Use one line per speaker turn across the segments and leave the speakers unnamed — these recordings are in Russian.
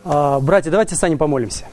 Братья, давайте с Аней помолимся.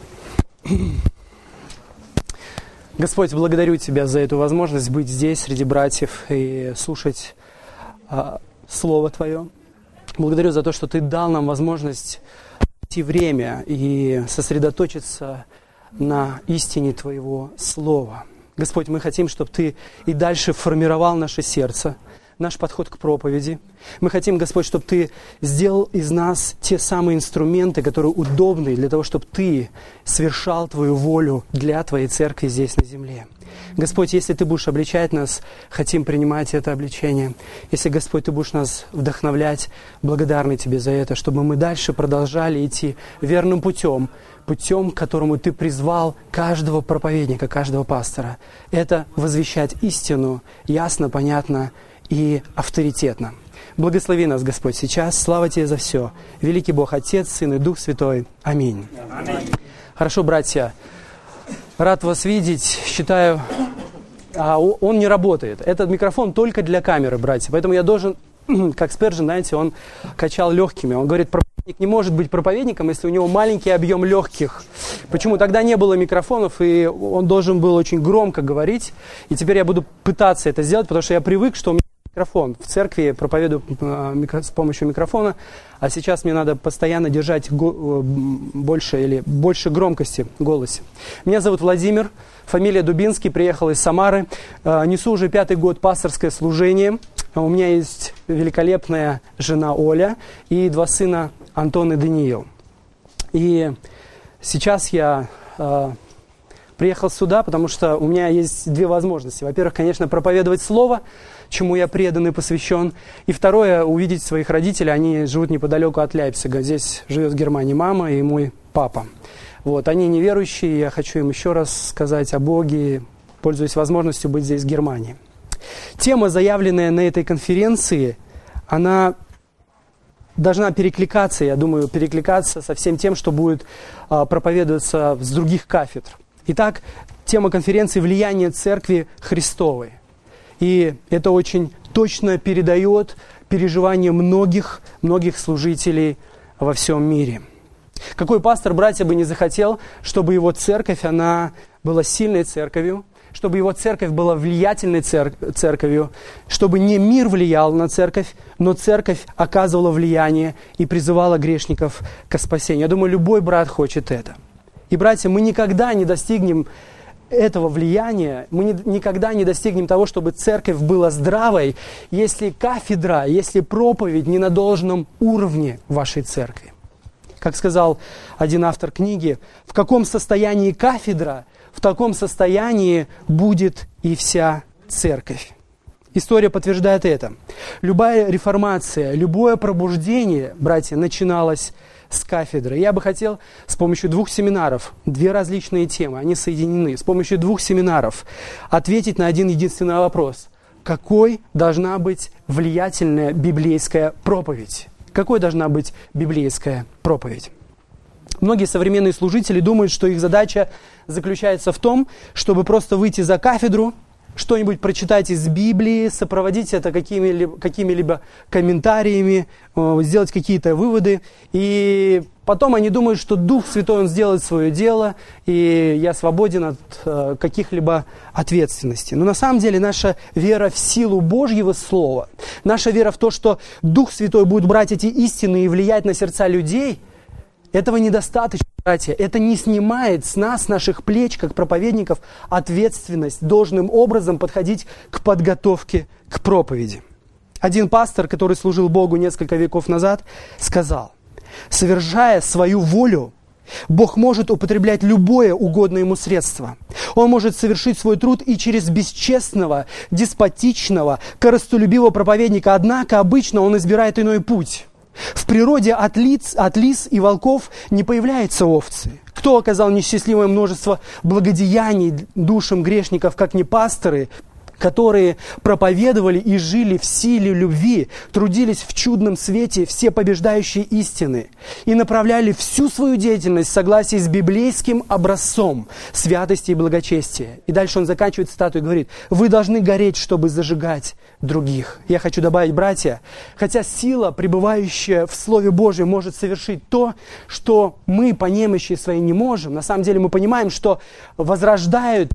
Господь, благодарю Тебя за эту возможность быть здесь, среди братьев, и слушать Слово Твое. Благодарю за то, что Ты дал нам возможность найти время и сосредоточиться на истине Твоего Слова. Господь, мы хотим, чтобы Ты и дальше формировал наше сердце, наш подход к проповеди. Мы хотим, Господь, чтобы Ты сделал из нас те самые инструменты, которые удобны для того, чтобы Ты совершал Твою волю для Твоей церкви здесь на земле. Господь, если Ты будешь обличать нас, хотим принимать это обличение. Если, Господь, Ты будешь нас вдохновлять, благодарны Тебе за это, чтобы мы дальше продолжали идти верным путем, к которому Ты призвал каждого проповедника, каждого пастора. Это возвещать истину ясно, понятно и авторитетно. Благослови нас, Господь, сейчас. Слава Тебе за все. Великий Бог, Отец, Сын и Дух Святой. Аминь. Аминь. Хорошо, братья. Рад вас видеть. Считаю, он не работает. Этот микрофон только для камеры, братья. Поэтому я должен, как Спержин, знаете, он качал легкими. Он говорит, проповедник не может быть проповедником, если у него маленький объем легких. Почему? Тогда не было микрофонов, и он должен был очень громко говорить. И теперь я буду пытаться это сделать, потому что я привык, что у меня микрофон. В церкви проповедую с помощью микрофона, а сейчас мне надо постоянно держать больше громкости в голосе. Меня зовут Владимир, фамилия Дубинский, приехал из Самары. Несу уже 5-й год пасторское служение. У меня есть великолепная жена Оля и 2 сына Антон и Даниил. И сейчас я приехал сюда, потому что у меня есть 2 возможности. Во-первых, конечно, проповедовать Слово, чему я предан и посвящен. И второе, увидеть своих родителей. Они живут неподалеку от Лейпцига. Здесь живет в Германии мама и мой папа. Вот, они неверующие, я хочу им еще раз сказать о Боге, пользуясь возможностью быть здесь, в Германии. Тема, заявленная на этой конференции, она должна перекликаться, я думаю, перекликаться со всем тем, что будет проповедоваться с других кафедр. Итак, тема конференции «Влияние Церкви Христовой». И это очень точно передает переживания многих служителей во всем мире. Какой пастор, братья, бы не захотел, чтобы его церковь, она была сильной церковью, чтобы его церковь была влиятельной церковью, чтобы не мир влиял на церковь, но церковь оказывала влияние и призывала грешников к спасению. Я думаю, любой брат хочет это. И, братья, мы никогда не достигнем этого влияния, мы никогда не достигнем того, чтобы церковь была здравой, если кафедра, если проповедь не на должном уровне вашей церкви. Как сказал один автор книги, в каком состоянии кафедра, в таком состоянии будет и вся церковь. История подтверждает это. Любая реформация, любое пробуждение, братья, начиналось с кафедры. Я бы хотел с помощью 2 семинаров, 2 различные темы, они соединены, с помощью 2 семинаров ответить на один единственный вопрос. Какой должна быть влиятельная библейская проповедь? Какой должна быть библейская проповедь? Многие современные служители думают, что их задача заключается в том, чтобы просто выйти за кафедру, что-нибудь прочитать из Библии, сопроводить это какими-либо комментариями, сделать какие-то выводы. И потом они думают, что Дух Святой, Он сделает свое дело, и я свободен от каких-либо ответственностей. Но на самом деле наша вера в силу Божьего Слова, наша вера в то, что Дух Святой будет брать эти истины и влиять на сердца людей, этого недостаточно, братья. Это не снимает с нас, с наших плеч, как проповедников, ответственность должным образом подходить к подготовке к проповеди. Один пастор, который служил Богу несколько веков назад, сказал: «Совершая свою волю, Бог может употреблять любое угодное Ему средство. Он может совершить свой труд и через бесчестного, деспотичного, корыстолюбивого проповедника, однако обычно Он избирает иной путь». В природе от лис и волков не появляются овцы. Кто оказал несчастливое множество благодеяний душам грешников, как не пасторы, которые проповедовали и жили в силе любви, трудились в чудном свете всепобеждающей истины и направляли всю свою деятельность в согласии с библейским образцом святости и благочестия. И дальше он заканчивает цитату и говорит: «Вы должны гореть, чтобы зажигать других». Я хочу добавить, братья, хотя сила, пребывающая в Слове Божьем, может совершить то, что мы по немощи своей не можем, на самом деле мы понимаем, что возрождают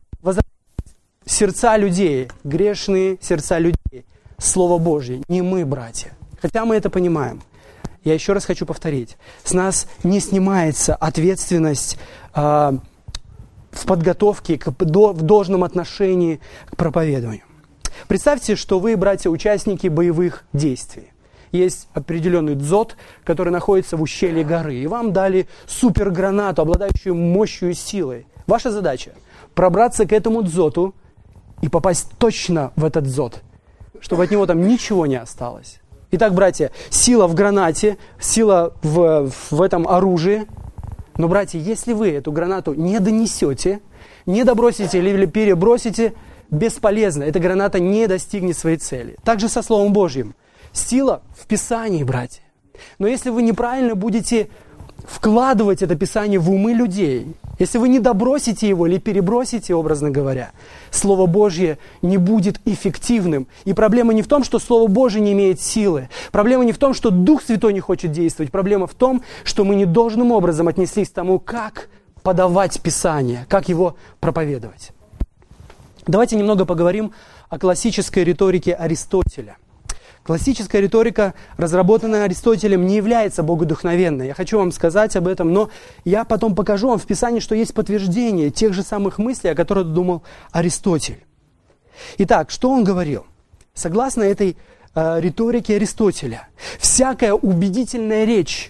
сердца людей, грешные сердца людей, Слово Божье, не мы, братья. Хотя мы это понимаем. Я еще раз хочу повторить. С нас не снимается ответственность в подготовке, в должном отношении к проповедованию. Представьте, что вы, братья, участники боевых действий. Есть определенный дзот, который находится в ущелье горы, и вам дали супергранату, обладающую мощью и силой. Ваша задача – пробраться к этому дзоту и попасть точно в этот дзот, чтобы от него там ничего не осталось. Итак, братья, сила в гранате, сила в этом оружии. Но, братья, если вы эту гранату не донесете, не добросите или перебросите, бесполезно. Эта граната не достигнет своей цели. Также со Словом Божьим. Сила в Писании, братья. Но если вы неправильно будете вкладывать это Писание в умы людей, если вы не добросите его или перебросите, образно говоря, Слово Божье не будет эффективным. И проблема не в том, что Слово Божье не имеет силы. Проблема не в том, что Дух Святой не хочет действовать. Проблема в том, что мы недолжным образом отнеслись к тому, как подавать Писание, как его проповедовать. Давайте немного поговорим о классической риторике Аристотеля. Классическая риторика, разработанная Аристотелем, не является богодухновенной. Я хочу вам сказать об этом, но я потом покажу вам в Писании, что есть подтверждение тех же самых мыслей, о которых думал Аристотель. Итак, что он говорил? Согласно этой риторике Аристотеля, всякая убедительная речь,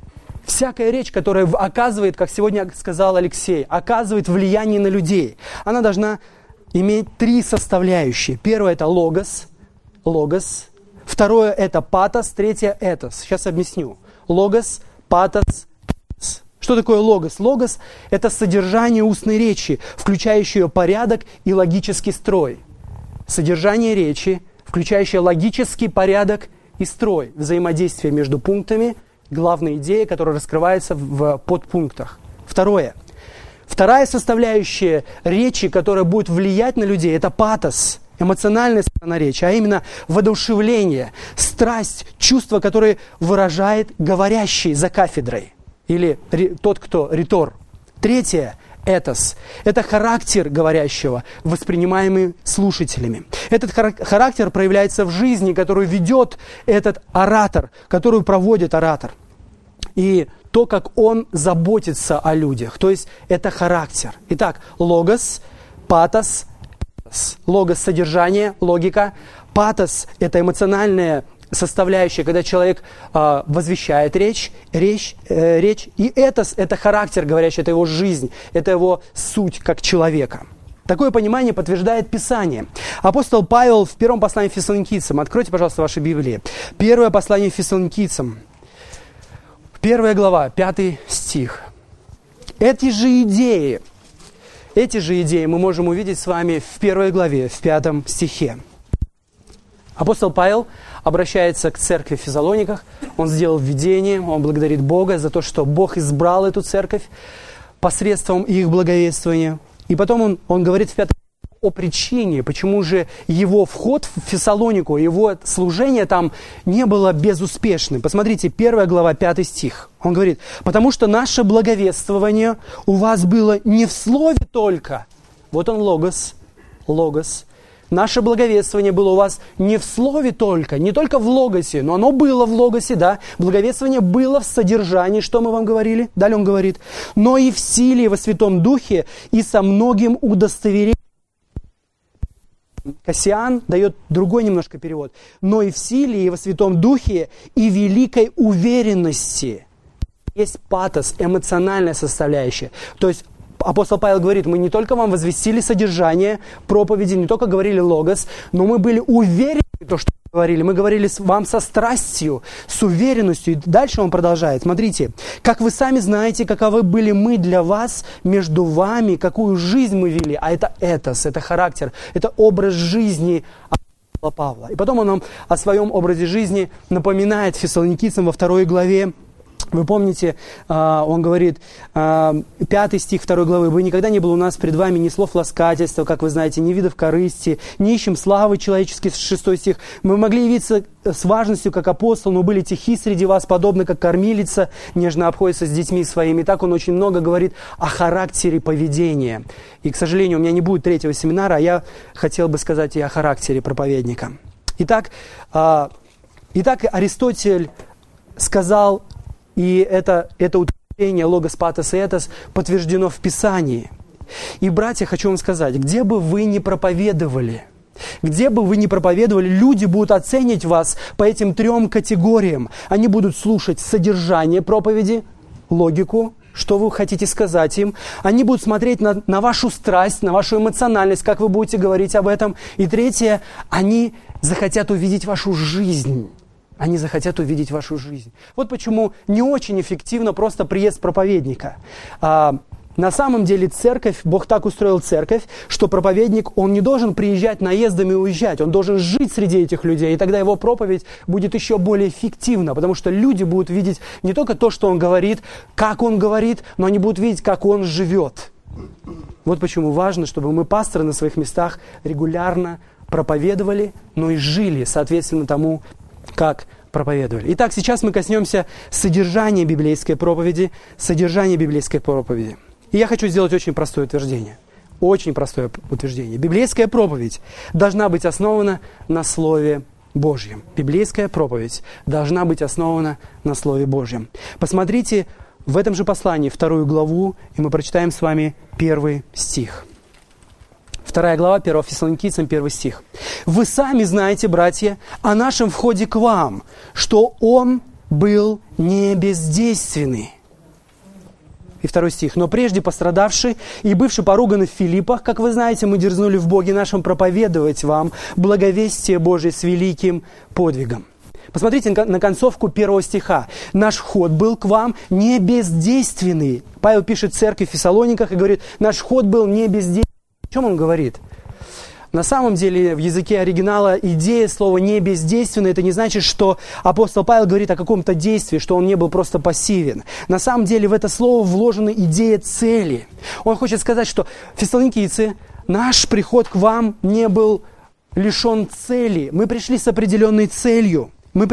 которая оказывает, как сегодня сказал Алексей, оказывает влияние на людей, она должна иметь три составляющие. Первое – это логос. Второе – это патос, третье – этос. Сейчас объясню. Логос, патос, этос. Что такое логос? Логос – это содержание устной речи, включающее порядок и логический строй. Содержание речи, включающее логический порядок и строй. Взаимодействие между пунктами, главная идея, которая раскрывается в подпунктах. Второе. Вторая составляющая речи, которая будет влиять на людей – это патос. Эмоциональная сторона речи, а именно воодушевление, страсть, чувство, которое выражает говорящий за кафедрой или тот, кто ритор. Третье – этос. Это характер говорящего, воспринимаемый слушателями. Этот характер проявляется в жизни, которую ведет этот оратор, которую проводит оратор. И то, как он заботится о людях. То есть это характер. Итак, логос, патос, логос – содержание, логика. Патос – это эмоциональная составляющая, когда человек возвещает речь. И этос – это характер говорящий, это его жизнь, это его суть как человека. Такое понимание подтверждает Писание. Апостол Павел в первом послании Фессалоникийцам, откройте, пожалуйста, ваши Библии. Первое послание Фессалоникийцам, 1 глава, 5 стих. Эти же идеи мы можем увидеть с вами в 1 главе, в 5 стихе. Апостол Павел обращается к церкви в Фессалониках, он сделал введение, он благодарит Бога за то, что Бог избрал эту церковь посредством их благовествования. И потом он говорит в 5 о причине, почему же его вход в Фессалонику, его служение там не было безуспешным. Посмотрите, 1 глава, 5 стих. Он говорит: «Потому что наше благовествование у вас было не в слове только». Вот он логос. Наше благовествование было у вас не в слове только, не только в логосе, но оно было в логосе, да. Благовествование было в содержании, что мы вам говорили. Далее он говорит: «но и в силе, и во Святом Духе, и со многим удостоверением». Кассиан дает другой немножко перевод. «Но и в силе, и во Святом Духе, и великой уверенности». Есть патос, эмоциональная составляющая. То есть апостол Павел говорит: мы не только вам возвестили содержание проповеди, не только говорили логос, но мы были уверены в том, что говорили. Мы говорили вам со страстью, с уверенностью. И дальше он продолжает. Смотрите. Как вы сами знаете, каковы были мы для вас, между вами, какую жизнь мы вели. А это этос, это характер, это образ жизни апостола Павла. И потом он нам о своем образе жизни напоминает Фессалоникийцам во 2 главе. Вы помните, он говорит, 5 стих 2 главы, «Вы никогда не было у нас пред вами ни слов ласкательства, как вы знаете, ни видов корысти, не ищем славы человеческой», 6 стих. «Мы могли явиться с важностью, как апостол, но были тихи среди вас, подобно как кормилица, нежно обходится с детьми своими». И так он очень много говорит о характере поведения. И, к сожалению, у меня не будет 3-го семинара, а я хотел бы сказать и о характере проповедника. Итак, Аристотель сказал, и это утверждение логос патос и этос подтверждено в Писании. И, братья, хочу вам сказать, где бы вы ни проповедовали, люди будут оценивать вас по этим 3 категориям. Они будут слушать содержание проповеди, логику, что вы хотите сказать им. Они будут смотреть на вашу страсть, на вашу эмоциональность, как вы будете говорить об этом. И 3, они захотят увидеть вашу жизнь. Они захотят увидеть вашу жизнь. Вот почему не очень эффективно просто приезд проповедника. На самом деле церковь, Бог так устроил церковь, что проповедник, он не должен приезжать наездами и уезжать. Он должен жить среди этих людей. И тогда его проповедь будет еще более эффективна. Потому что люди будут видеть не только то, что он говорит, как он говорит, но они будут видеть, как он живет. Вот почему важно, чтобы мы, пасторы, на своих местах регулярно проповедовали, но и жили соответственно тому, как проповедовали. Итак, сейчас мы коснемся содержания библейской проповеди. И я хочу сделать очень простое утверждение. Библейская проповедь должна быть основана на Слове Божьем. Посмотрите в этом же послании 2 главу, и мы прочитаем с вами 1 стих. 2 глава, 1 Фессалоникийцам, 1 стих. «Вы сами знаете, братья, о нашем входе к вам, что он был не бездейственный». И 2 стих. «Но прежде пострадавший и бывший поруганы в Филиппах, как вы знаете, мы дерзнули в Боге нашем проповедовать вам благовестие Божие с великим подвигом». Посмотрите на концовку 1 стиха. «Наш вход был к вам не бездейственный». Павел пишет церкви в Фессалониках и говорит, наш вход был не бездейственный. О чем он говорит? На самом деле, в языке оригинала идея слова «не бездейственный» это не значит, что апостол Павел говорит о каком-то действии, что он не был просто пассивен. На самом деле, в это слово вложена идея цели. Он хочет сказать, что фессалоникийцы, наш приход к вам не был лишен цели. Мы пришли с определенной целью. Мы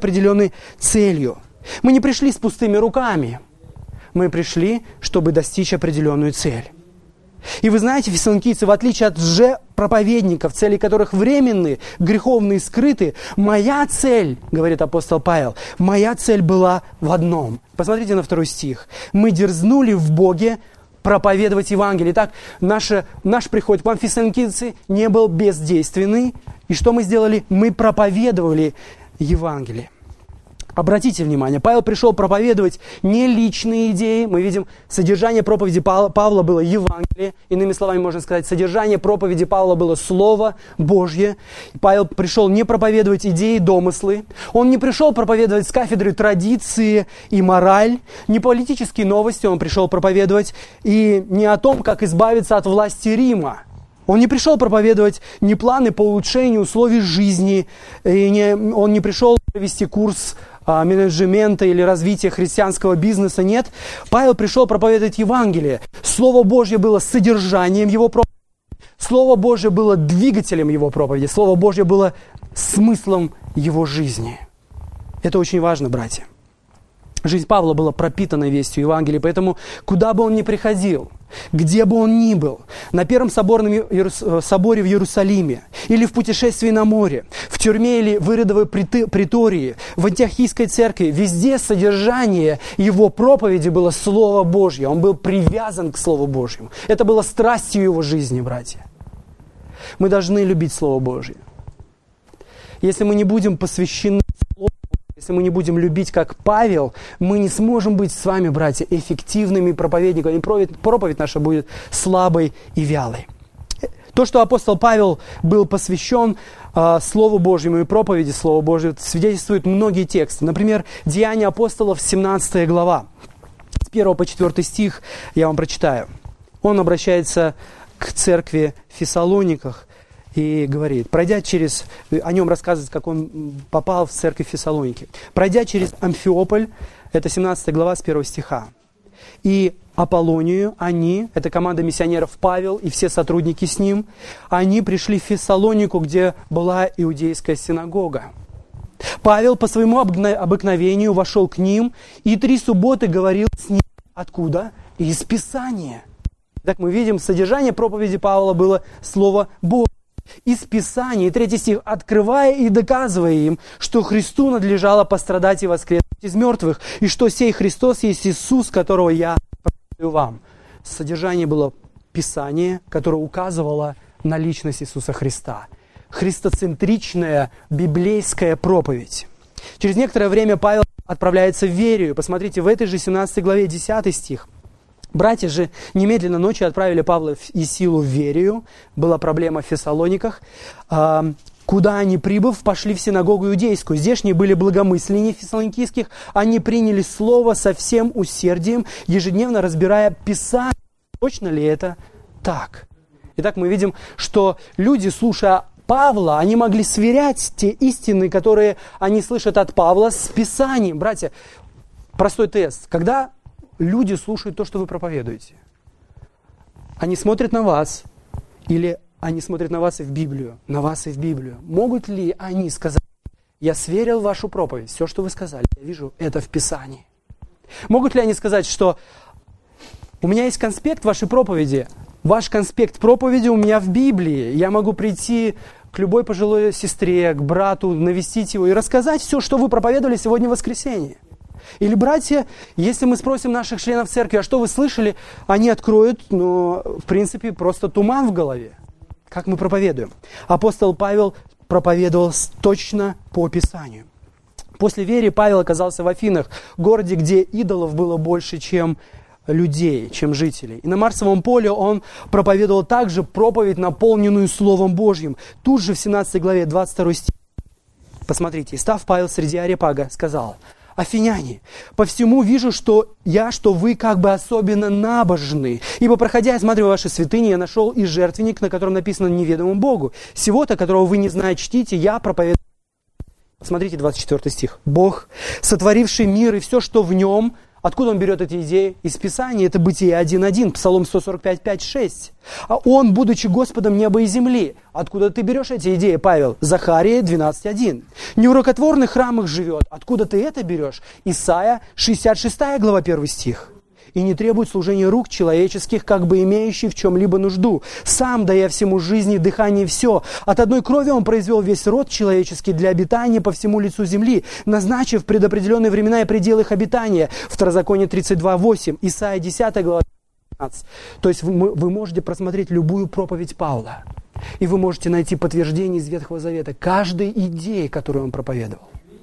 не пришли с пустыми руками. Мы пришли, чтобы достичь определенную цель. И вы знаете, фессалоникийцы, в отличие от лжепроповедников, цели которых временные, греховные, скрыты, моя цель, говорит апостол Павел, моя цель была в одном. Посмотрите на 2 стих. «Мы дерзнули в Боге проповедовать Евангелие». Итак, наш приход к вам, фессалоникийцы, не был бездейственный. И что мы сделали? Мы проповедовали Евангелие. Обратите внимание, Павел пришел проповедовать не личные идеи. Мы видим, содержание проповеди Павла было Евангелие. Иными словами, можно сказать, содержание проповеди Павла было Слово Божье. Павел пришел не проповедовать идеи, домыслы. Он не пришел проповедовать с кафедры традиции и мораль. Не политические новости он пришел проповедовать. И не о том, как избавиться от власти Рима. Он не пришел проповедовать ни планы по улучшению условий жизни. Он не пришел провести курс менеджмента или развития христианского бизнеса. Нет. Павел пришел проповедовать Евангелие. Слово Божье было содержанием его проповеди. Слово Божье было двигателем его проповеди. Слово Божье было смыслом его жизни. Это очень важно, братья. Жизнь Павла была пропитана вестью Евангелия, поэтому куда бы он ни приходил, где бы он ни был, на Первом соборе в Иерусалиме, или в путешествии на море, в тюрьме или в Иродовой притории, в Антиохийской церкви, везде содержание его проповеди было Слово Божье. Он был привязан к Слову Божьему. Это было страстью его жизни, братья. Мы должны любить Слово Божье. Если мы не будем посвящены Слову, если мы не будем любить, как Павел, мы не сможем быть с вами, братья, эффективными проповедниками. Проповедь наша будет слабой и вялой. То, что апостол Павел был посвящен Слову Божьему и проповеди Слова Божьего свидетельствуют многие тексты. Например, Деяния апостолов, 17 глава. С 1 по 4 стих я вам прочитаю. Он обращается к церкви в Фессалониках и говорит, о нем рассказывает, как он попал в церковь в Фессалоники. Пройдя через Амфиополь, это 17 глава с 1 стиха, и Аполлонию, это команда миссионеров Павел и все сотрудники с ним, они пришли в Фессалонику, где была иудейская синагога. Павел по своему обыкновению вошел к ним и 3 субботы говорил с ним. Откуда? Из Писания. Так мы видим, содержание проповеди Павла было Слово Божье. Из Писания, 3 стих, открывая и доказывая им, что Христу надлежало пострадать и воскреснуть из мертвых, и что сей Христос есть Иисус, которого я проповедую вам. Содержание было Писание, которое указывало на личность Иисуса Христа. Христоцентричная библейская проповедь. Через некоторое время Павел отправляется в Верию. Посмотрите, в этой же 17 главе 10 стих. Братья же немедленно ночью отправили Павла и Силу в Верию. Была проблема в Фессалониках. Куда они, прибыв, пошли в синагогу иудейскую. Здешние были благомысленнее фессалоникийских. Они приняли слово со всем усердием, ежедневно разбирая Писание. Точно ли это так? Итак, мы видим, что люди, слушая Павла, они могли сверять те истины, которые они слышат от Павла, с Писанием. Братья, простой тест. Когда люди слушают то, что вы проповедуете, они смотрят на вас, или они смотрят на вас и в Библию, на вас и в Библию. Могут ли они сказать, я сверил вашу проповедь, все, что вы сказали, я вижу это в Писании? Могут ли они сказать, что у меня есть конспект вашей проповеди, ваш конспект проповеди у меня в Библии, я могу прийти к любой пожилой сестре, к брату, навестить его и рассказать все, что вы проповедовали сегодня в воскресенье. Или, братья, если мы спросим наших членов церкви, а что вы слышали, они откроют, но, в принципе, просто туман в голове. Как мы проповедуем? Апостол Павел проповедовал точно по Писанию. После Верии Павел оказался в Афинах, городе, где идолов было больше, чем людей, чем жителей. И на Марсовом поле он проповедовал также проповедь, наполненную Словом Божьим. Тут же в 17 главе 22 стих. Посмотрите, «Став Павел среди Ареопага, сказал: Афиняне, по всему вижу, что вы как бы особенно набожны. Ибо, проходя, осматривая ваши святыни, я нашел и жертвенник, на котором написано неведомому Богу. Сего-то, которого вы не знаете, чтите, я проповедую». Смотрите, 24 стих. «Бог, сотворивший мир и все, что в нем». Откуда он берет эти идеи? Из Писания. Это Бытие 1.1, Псалом 145, 5.6. А он, будучи Господом неба и земли. Откуда ты берешь эти идеи, Павел? Захария 12.1. Не в рукотворных храмах живет. Откуда ты это берешь? Исайя 66 глава 1 стих. И не требует служения рук человеческих, как бы имеющих в чем-либо нужду. Сам, дая всему жизни, дыхание, все. От одной крови он произвел весь род человеческий для обитания по всему лицу земли, назначив предопределенные времена и пределы их обитания. Второзаконие 32.8, Исайя 10 глава 15. То есть вы можете просмотреть любую проповедь Павла, и вы можете найти подтверждение из Ветхого Завета каждой идеи, которую он проповедовал.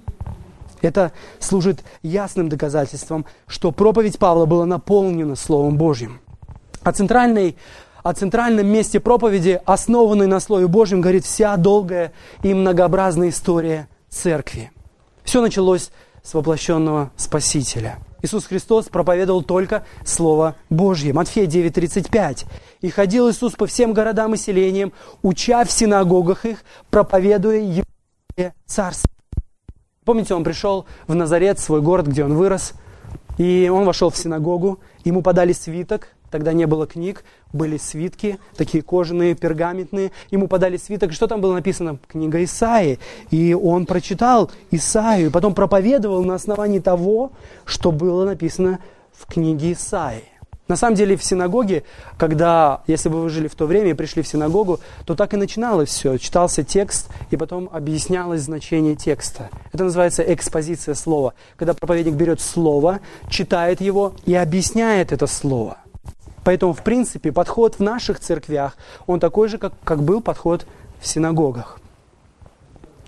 Это служит ясным доказательством, что проповедь Павла была наполнена Словом Божьим. О центральном месте проповеди, основанной на Слове Божьем, говорит вся долгая и многообразная история церкви. Все началось с воплощенного Спасителя. Иисус Христос проповедовал только Слово Божье. Матфея 9:35. «И ходил Иисус по всем городам и селениям, уча в синагогах их, проповедуя Евангелие Царства». Помните, он пришел в Назарет, свой город, где он вырос, и он вошел в синагогу, ему подали свиток, тогда не было книг, были свитки, такие кожаные, пергаментные, ему подали свиток, что там было написано? Книга Исаии, и он прочитал Исаию, и потом проповедовал на основании того, что было написано в книге Исаии. На самом деле в синагоге, если бы вы жили в то время и пришли в синагогу, то так и начиналось все. Читался текст, и потом объяснялось значение текста. Это называется экспозиция слова. Когда проповедник берет слово, читает его и объясняет это слово. Поэтому, в принципе, подход в наших церквях, он такой же, как был подход в синагогах.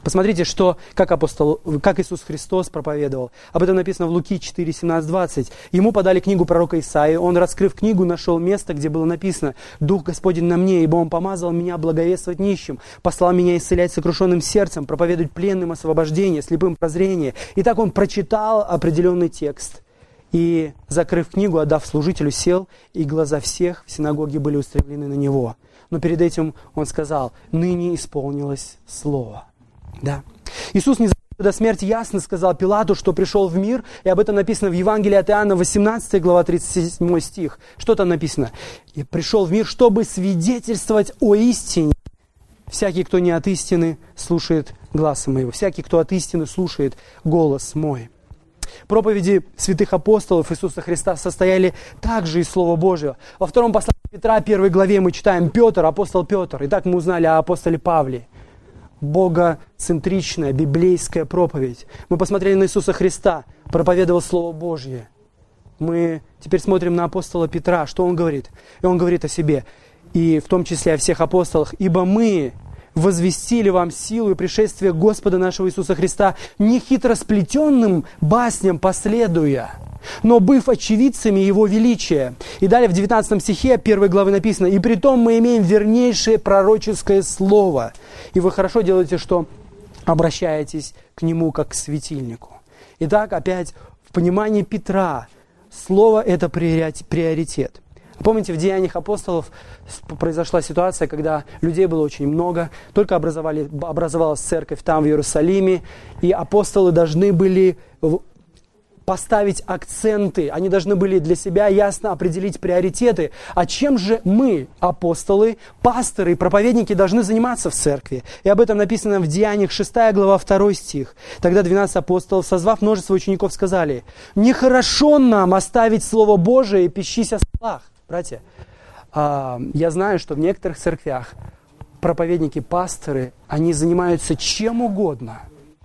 Посмотрите, как Иисус Христос проповедовал. Об этом написано в Луки 4, 17, 20. Ему подали книгу пророка Исаии. Он, раскрыв книгу, нашел место, где было написано: «Дух Господень на мне, ибо Он помазал меня благовествовать нищим, послал меня исцелять сокрушенным сердцем, проповедовать пленным освобождение, слепым прозрение». И так он прочитал определенный текст. И, закрыв книгу, отдав служителю, сел, и глаза всех в синагоге были устремлены на него. Но перед этим он сказал: «Ныне исполнилось слово». Да. Иисус не до смерти ясно сказал Пилату, что пришел в мир, и об этом написано в Евангелии от Иоанна, 18 глава, 37 стих. Что там написано? «И пришел в мир, чтобы свидетельствовать о истине. Всякий, кто не от истины, слушает гласа моего. Всякий, кто от истины, слушает голос мой». Проповеди святых апостолов Иисуса Христа состояли также из Слова Божьего. Во втором послании Петра, 1 главе, мы читаем: Петр, апостол Петр. Итак, мы узнали о апостоле Павле. Богоцентричная, библейская проповедь. Мы посмотрели на Иисуса Христа, проповедовал Слово Божье. Мы теперь смотрим на апостола Петра, что он говорит. И он говорит о себе, и в том числе о всех апостолах: «Ибо мы возвестили вам силу и пришествие Господа нашего Иисуса Христа, не хитросплетенным басням последуя, но быв очевидцами Его величия». И далее в 19 стихе 1 главы написано: «И притом мы имеем вернейшее пророческое слово». И вы хорошо делаете, что обращаетесь к Нему как к светильнику. Итак, опять в понимании Петра слово – это приоритет. Помните, в Деяниях апостолов произошла ситуация, когда людей было очень много, только образовалась церковь там, в Иерусалиме, и апостолы должны были поставить акценты, они должны были для себя ясно определить приоритеты. А чем же мы, апостолы, пасторы и проповедники, должны заниматься в церкви? И об этом написано в Деяниях 6 глава 2 стих. Тогда 12 апостолов, созвав множество учеников, сказали: «Нехорошо нам оставить Слово Божие и пищись о столах». Братья, я знаю, что в некоторых церквях проповедники, пасторы, они занимаются чем угодно,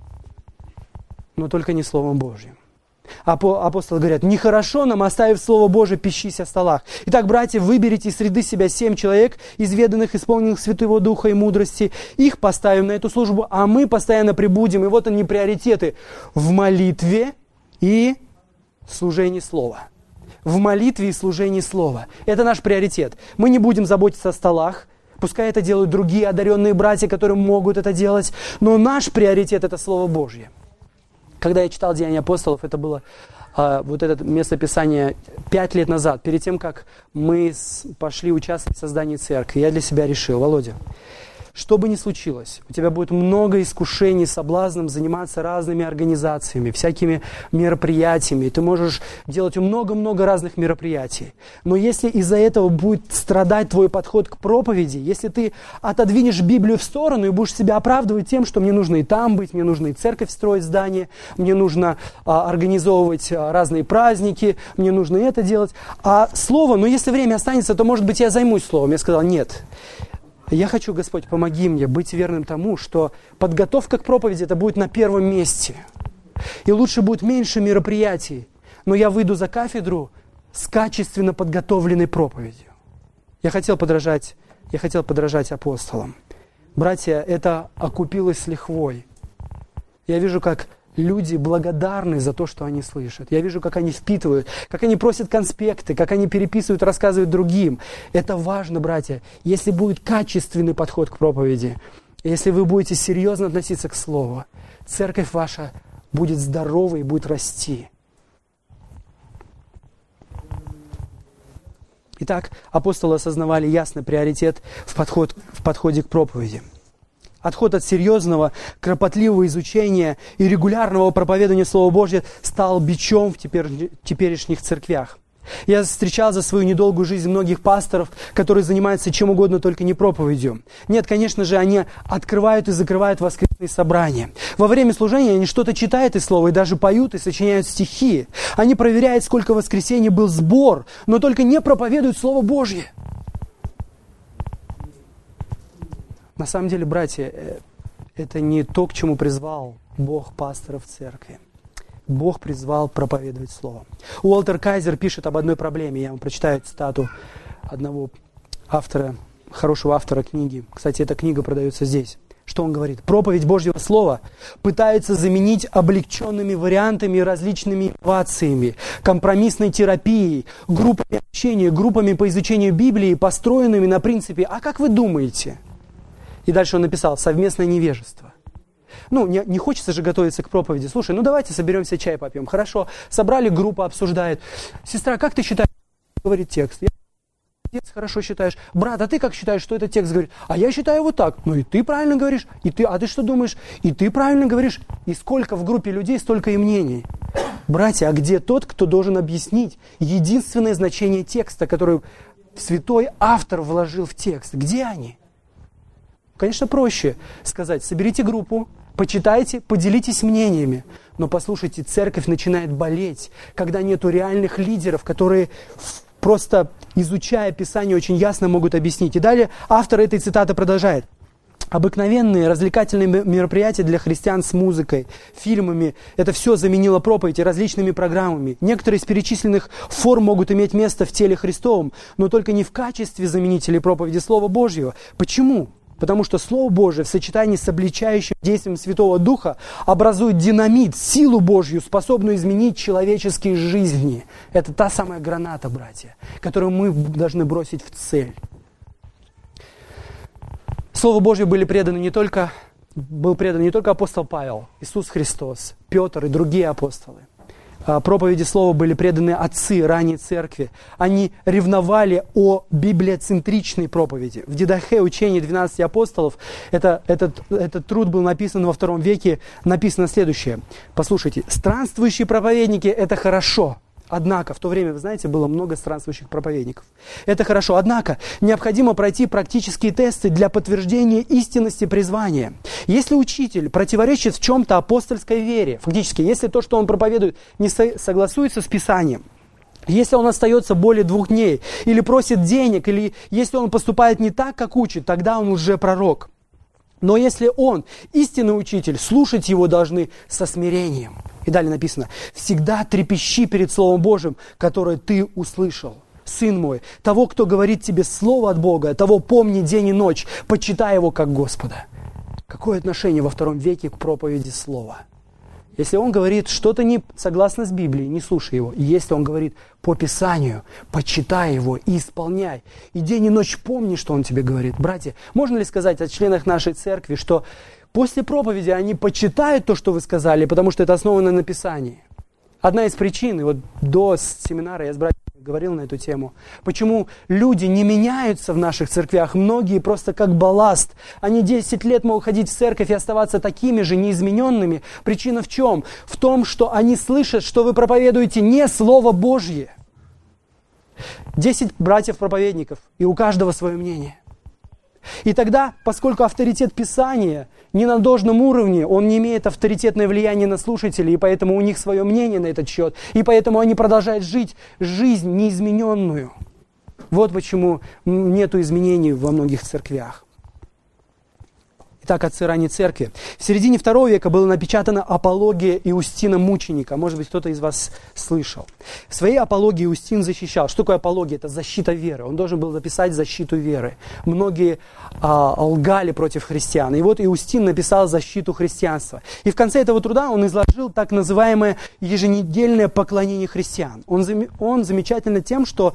но только не Словом Божьим. Апостолы говорят: «Нехорошо нам, оставив Слово Божие, пищись о столах». Итак, братья, выберите из среды себя 7 человек, изведанных, исполненных Святого Духа и мудрости. Их поставим на эту службу, а мы постоянно прибудем. И вот они приоритеты: в молитве и служении Слова. В молитве и служении Слова. Это наш приоритет. Мы не будем заботиться о столах. Пускай это делают другие одаренные братья, которые могут это делать. Но наш приоритет – это Слово Божье. Когда я читал Деяния апостолов, это было вот это местописание 5 лет назад, перед тем, как мы пошли участвовать в создании церкви. Я для себя решил: Володя, что бы ни случилось, у тебя будет много искушений, соблазном заниматься разными организациями, всякими мероприятиями. Ты можешь делать много-много разных мероприятий. Но если из-за этого будет страдать твой подход к проповеди, если ты отодвинешь Библию в сторону и будешь себя оправдывать тем, что мне нужно и там быть, мне нужно и церковь строить, здание, мне нужно организовывать разные праздники, мне нужно это делать. А слово, если время останется, то, может быть, я займусь словом. Я сказал: нет. Я хочу, Господь, помоги мне быть верным тому, что подготовка к проповеди – это будет на первом месте. И лучше будет меньше мероприятий, но я выйду за кафедру с качественно подготовленной проповедью. Я хотел подражать апостолам. Братья, это окупилось с лихвой. Я вижу, как люди благодарны за то, что они слышат. Я вижу, как они впитывают, как они просят конспекты, как они переписывают, рассказывают другим. Это важно, братья. Если будет качественный подход к проповеди, если вы будете серьезно относиться к Слову, церковь ваша будет здоровой и будет расти. Итак, апостолы осознавали ясный приоритет в подходе к проповеди. Отход от серьезного, кропотливого изучения и регулярного проповедования Слова Божьего стал бичом в теперешних церквях. Я встречал за свою недолгую жизнь многих пасторов, которые занимаются чем угодно, только не проповедью. Нет, конечно же, они открывают и закрывают воскресные собрания. Во время служения они что-то читают из Слова, и даже поют, и сочиняют стихи. Они проверяют, сколько воскресений был сбор, но только не проповедуют Слово Божье. На самом деле, братья, это не то, к чему призвал Бог пасторов церкви. Бог призвал проповедовать Слово. Уолтер Кайзер пишет об одной проблеме. Я вам прочитаю цитату одного автора, хорошего автора книги. Кстати, эта книга продается здесь. Что он говорит? Проповедь Божьего Слова пытается заменить облегченными вариантами, различными инновациями, компромиссной терапией, группами общения, группами по изучению Библии, построенными на принципе «а как вы думаете?». И дальше он написал «совместное невежество». Не хочется же готовиться к проповеди. Слушай, давайте соберемся, чай попьем. Хорошо, собрали, группа обсуждает. Сестра, как ты считаешь, говорит текст? Хорошо считаешь. Брат, а ты как считаешь, что этот текст говорит? А я считаю вот так. И ты правильно говоришь. А ты что думаешь? И ты правильно говоришь. И сколько в группе людей, столько и мнений. Братья, а где тот, кто должен объяснить единственное значение текста, который святой автор вложил в текст? Где они? Конечно, проще сказать, соберите группу, почитайте, поделитесь мнениями. Но послушайте, церковь начинает болеть, когда нету реальных лидеров, которые просто изучая Писание, очень ясно могут объяснить. И далее автор этой цитаты продолжает. Обыкновенные развлекательные мероприятия для христиан с музыкой, фильмами, это все заменило проповедь и различными программами. Некоторые из перечисленных форм могут иметь место в теле Христовом, но только не в качестве заменителей проповеди Слова Божьего. Почему? Потому что Слово Божие в сочетании с обличающим действием Святого Духа образует динамит, силу Божью, способную изменить человеческие жизни. Это та самая граната, братья, которую мы должны бросить в цель. Слову Божью был предан не только апостол Павел, Иисус Христос, Петр и другие апостолы. Проповеди Слова были преданы отцы ранней церкви. Они ревновали о библиоцентричной проповеди. В Дидахе, учении 12 апостолов, этот труд был написан во II веке, написано следующее. Послушайте, странствующие проповедники – это хорошо. Однако, в то время, вы знаете, было много странствующих проповедников. Это хорошо. Однако, необходимо пройти практические тесты для подтверждения истинности призвания. Если учитель противоречит в чем-то апостольской вере, фактически, если то, что он проповедует, не согласуется с Писанием, если он остается более 2 дней, или просит денег, или если он поступает не так, как учит, тогда он уже пророк. Но если он истинный учитель, слушать его должны со смирением. И далее написано, всегда трепещи перед Словом Божьим, которое ты услышал. Сын мой, того, кто говорит тебе слово от Бога, того помни день и ночь, почитай его как Господа. Какое отношение во II веке к проповеди слова? Если он говорит что-то не согласно с Библией, не слушай его. И если он говорит по Писанию, почитай его и исполняй. И день и ночь помни, что он тебе говорит. Братья, можно ли сказать о членах нашей церкви, что после проповеди они почитают то, что вы сказали, потому что это основано на Писании? Одна из причин, и вот до семинара я с братьями говорил на эту тему, почему люди не меняются в наших церквях, многие просто как балласт. Они 10 лет могут ходить в церковь и оставаться такими же неизмененными. Причина в чем? В том, что они слышат, что вы проповедуете не Слово Божье. 10 братьев-проповедников, и у каждого свое мнение. И тогда, поскольку авторитет Писания не на должном уровне, он не имеет авторитетное влияние на слушателей, и поэтому у них свое мнение на этот счет, и поэтому они продолжают жить жизнь неизмененную. Вот почему нету изменений во многих церквях. Итак, отцы ранней церкви. В середине II века была напечатана апология Иустина Мученика. Может быть, кто-то из вас слышал. В своей апологии Иустин защищал. Что такое апология? Это защита веры. Он должен был написать защиту веры. Многие лгали против христиан. И вот Иустин написал защиту христианства. И в конце этого труда он изложил так называемое еженедельное поклонение христиан. Он замечательно тем, что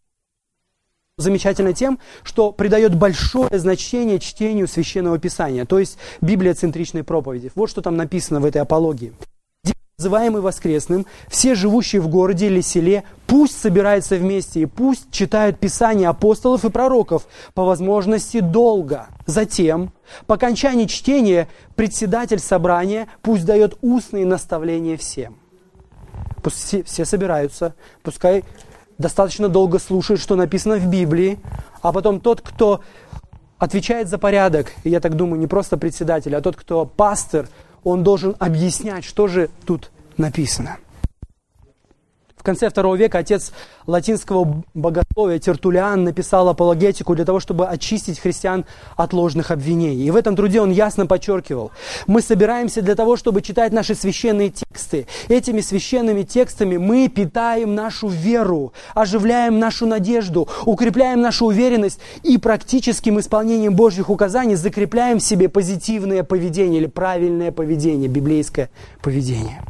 придает большое значение чтению Священного Писания, то есть библиоцентричной проповеди. Вот что там написано в этой апологии. День, называемый воскресным, все живущие в городе или селе пусть собираются вместе и пусть читают Писания апостолов и пророков, по возможности долго. Затем, по окончании чтения, председатель собрания пусть дает устные наставления всем. Пусть все собираются, пускай достаточно долго слушает, что написано в Библии, а потом тот, кто отвечает за порядок, и я так думаю, не просто председатель, а тот, кто пастор, он должен объяснять, что же тут написано. В конце II века отец латинского богословия Тертуллиан написал апологетику для того, чтобы очистить христиан от ложных обвинений. И в этом труде он ясно подчеркивал: мы собираемся для того, чтобы читать наши священные тексты. Этими священными текстами мы питаем нашу веру, оживляем нашу надежду, укрепляем нашу уверенность и практическим исполнением Божьих указаний закрепляем в себе позитивное поведение или правильное поведение, библейское поведение.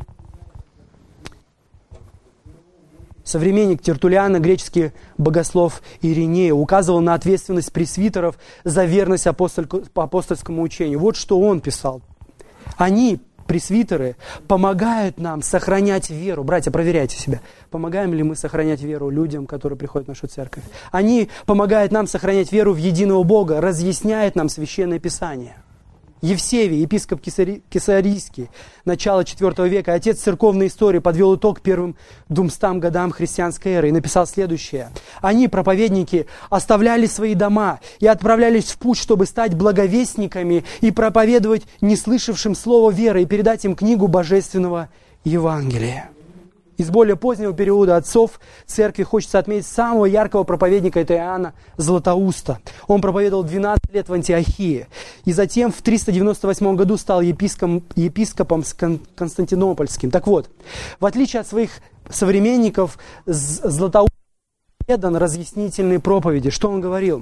Современник Тертуллиана, греческий богослов Ириней, указывал на ответственность пресвитеров за верность по апостольскому учению. Вот что он писал. Они, пресвитеры, помогают нам сохранять веру. Братья, проверяйте себя. Помогаем ли мы сохранять веру людям, которые приходят в нашу церковь? Они помогают нам сохранять веру в единого Бога, разъясняют нам Священное Писание. Евсевий, епископ Кесарийский, начало IV века, отец церковной истории, подвел итог первым 200 годам христианской эры и написал следующее. Они, проповедники, оставляли свои дома и отправлялись в путь, чтобы стать благовестниками и проповедовать неслышавшим слова веры и передать им книгу Божественного Евангелия. Из более позднего периода отцов церкви хочется отметить самого яркого проповедника, это Иоанна Златоуста. Он проповедовал 12 лет в Антиохии. И затем в 398 году стал епископом Константинопольским. Так вот, в отличие от своих современников, Златоуст предан разъяснительной проповеди. Что он говорил?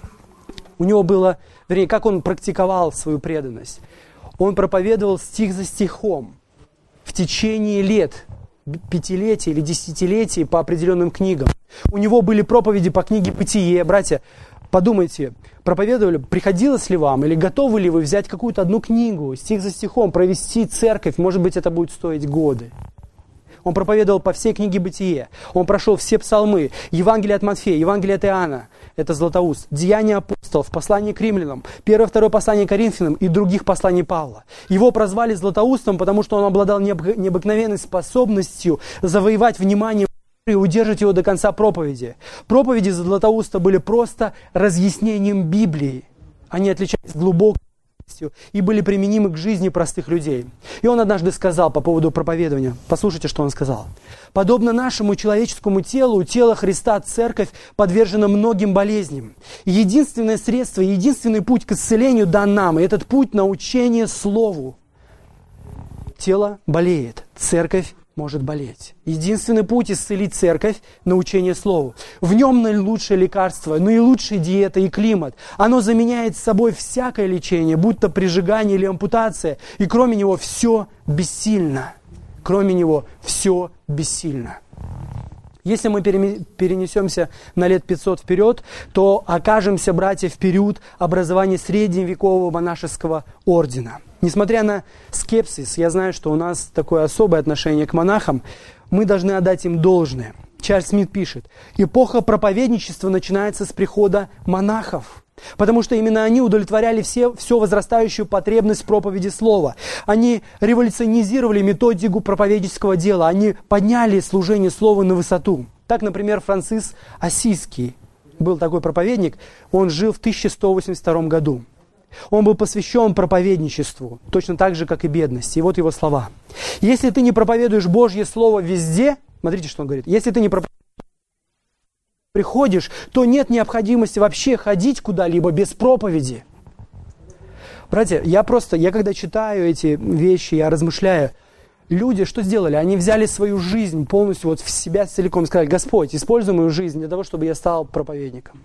У него было, вернее, как он практиковал свою преданность. Он проповедовал стих за стихом в течение лет, пятилетий или десятилетий по определенным книгам. У него были проповеди по книге «Бытие». Братья, подумайте, проповедовали, приходилось ли вам, или готовы ли вы взять какую-то одну книгу, стих за стихом, провести церковь, может быть, это будет стоить годы. Он проповедовал по всей книге «Бытие». Он прошел все псалмы, Евангелие от Матфея, Евангелие от Иоанна, это Златоуст, Деяния апостолов, послание к римлянам, 1-2 послание к Коринфянам и других посланий Павла. Его прозвали Златоустом, потому что он обладал необыкновенной способностью завоевать внимание и удержать его до конца проповеди. Проповеди Златоуста были просто разъяснением Библии. Они отличались глубокой и были применимы к жизни простых людей. И он однажды сказал по поводу проповедования, послушайте, что он сказал. «Подобно нашему человеческому телу, тело Христа, церковь, подвержена многим болезням. И единственное средство, единственный путь к исцелению дан нам, и этот путь – научение Слову. Тело болеет, церковь может болеть. Единственный путь исцелить церковь – научение Слову. В нем наилучшее лекарство, наилучшая диета и климат. Оно заменяет собой всякое лечение, будь то прижигание или ампутация, и кроме него все бессильно. Кроме него все бессильно». Если мы перенесемся на лет 500 вперед, то окажемся, братья, в период образования средневекового монашеского ордена. Несмотря на скепсис, я знаю, что у нас такое особое отношение к монахам, мы должны отдать им должное. Чарльз Смит пишет: «Эпоха проповедничества начинается с прихода монахов». Потому что именно они удовлетворяли всю возрастающую потребность в проповеди слова. Они революционизировали методику проповеднического дела. Они подняли служение слова на высоту. Так, например, Франциск Ассизский был такой проповедник. Он жил в 1182 году. Он был посвящен проповедничеству, точно так же, как и бедности. И вот его слова. «Если ты не проповедуешь Божье Слово везде», смотрите, что он говорит, «если ты не приходишь, то нет необходимости вообще ходить куда-либо без проповеди». Братья, я когда читаю эти вещи, я размышляю, люди что сделали? Они взяли свою жизнь полностью вот в себя целиком и сказали: «Господь, используй мою жизнь для того, чтобы я стал проповедником».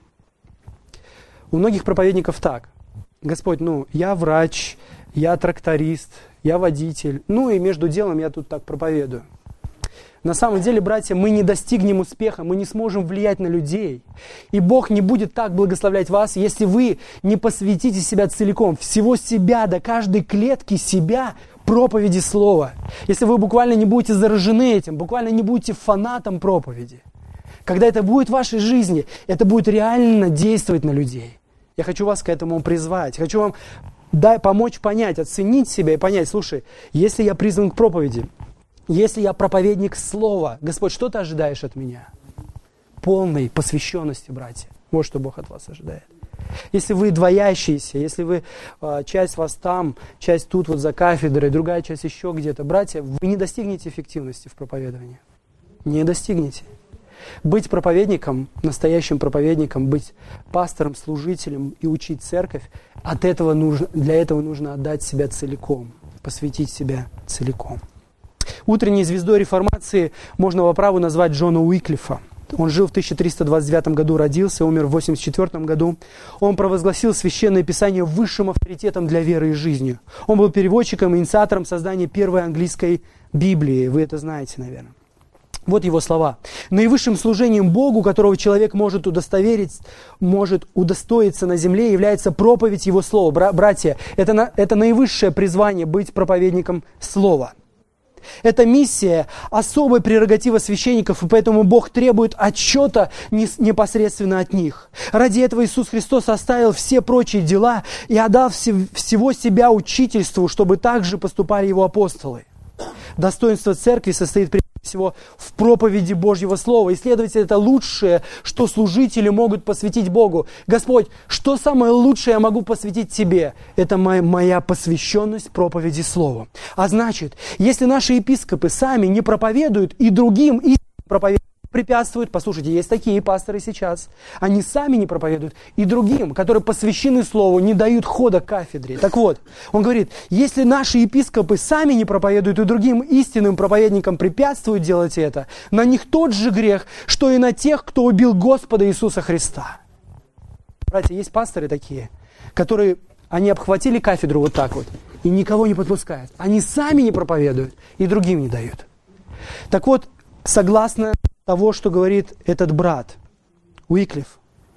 У многих проповедников так: «Господь, я врач, я тракторист, я водитель, и между делом я тут так проповедую». На самом деле, братья, мы не достигнем успеха, мы не сможем влиять на людей. И Бог не будет так благословлять вас, если вы не посвятите себя целиком, всего себя, до каждой клетки себя, проповеди слова. Если вы буквально не будете заражены этим, буквально не будете фанатом проповеди. Когда это будет в вашей жизни, это будет реально действовать на людей. Я хочу вас к этому призвать, хочу вам помочь понять, оценить себя и понять: слушай, если я призван к проповеди, если я проповедник слова, Господь, что ты ожидаешь от меня? Полной посвященности, братья. Вот что Бог от вас ожидает. Если вы двоящиеся, если вы, часть вас там, часть тут вот за кафедрой, другая часть еще где-то, братья, вы не достигнете эффективности в проповедовании. не достигнете. Быть проповедником, настоящим проповедником, быть пастором, служителем и учить церковь, для этого нужно отдать себя целиком, посвятить себя целиком. Утренней звездой реформации можно по праву назвать Джона Уиклифа. Он жил в 1329 году, родился, умер в 1984 году. Он провозгласил Священное Писание высшим авторитетом для веры и жизни. Он был переводчиком и инициатором создания первой английской Библии. Вы это знаете, наверное. Вот его слова. Наивысшим служением Богу, которого человек может удостоиться на земле, является проповедь Его Слова. Братья, это наивысшее призвание быть проповедником Слова. Эта миссия – особая прерогатива священников, и поэтому Бог требует отчета непосредственно от них. Ради этого Иисус Христос оставил все прочие дела и отдал всего себя учительству, чтобы так же поступали Его апостолы. Достоинство церкви состоит прежде всего в проповеди Божьего Слова. И, следовательно, это лучшее, что служители могут посвятить Богу. Господь, что самое лучшее я могу посвятить Тебе? Это моя посвященность проповеди Слова. А значит, если наши епископы сами не проповедуют и другим истинным проповедуют, препятствуют, послушайте, есть такие пасторы сейчас, они сами не проповедуют, и другим, которые посвящены Слову, не дают хода к кафедре. Так вот, он говорит, если наши епископы сами не проповедуют, и другим истинным проповедникам препятствуют делать это, на них тот же грех, что и на тех, кто убил Господа Иисуса Христа. Братья, есть пасторы такие, которые, они обхватили кафедру вот так вот, и никого не подпускают. Они сами не проповедуют, и другим не дают. Так вот, согласно того, что говорит этот брат Уиклиф,